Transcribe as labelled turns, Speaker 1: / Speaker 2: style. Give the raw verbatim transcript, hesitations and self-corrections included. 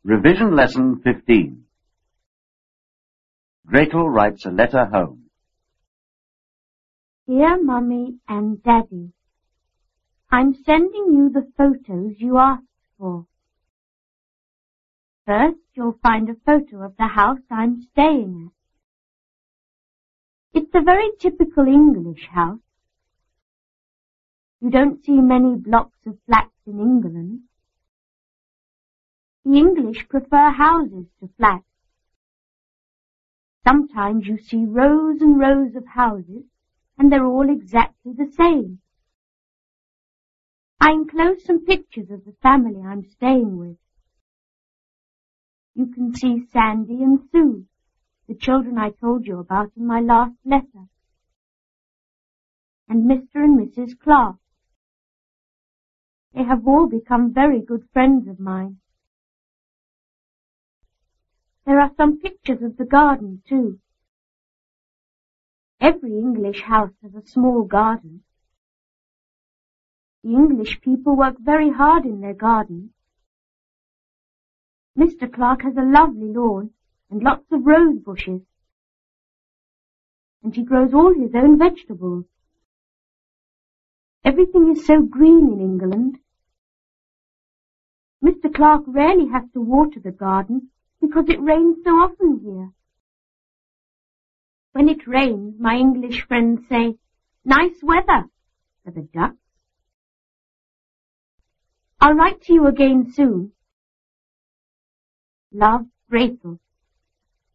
Speaker 1: Revision Lesson fifteen. Gretel writes a letter home.
Speaker 2: Dear Mummy and Daddy, I'm sending you the photos you asked for. First, you'll find a photo of the house I'm staying at. It's a very typical English house. You don't see many blocks of flats in England. The English prefer houses to flats. Sometimes you see rows and rows of houses, and they're all exactly the same. I enclose some pictures of the family I'm staying with. You can see Sandy and Sue, the children I told you about in my last letter, and Mister and Missus Clark. They have all become very good friends of mine. There are some pictures of the garden, too. Every English house has a small garden. The English people work very hard in their garden. Mister Clark has a lovely lawn and lots of rose bushes. And he grows all his own vegetables. Everything is so green in England. Mister Clark rarely has to water the garden because it rains so often here. When it rains, my English friends say, "Nice weather," for the ducks. I'll write to you again soon. Love, Gretel.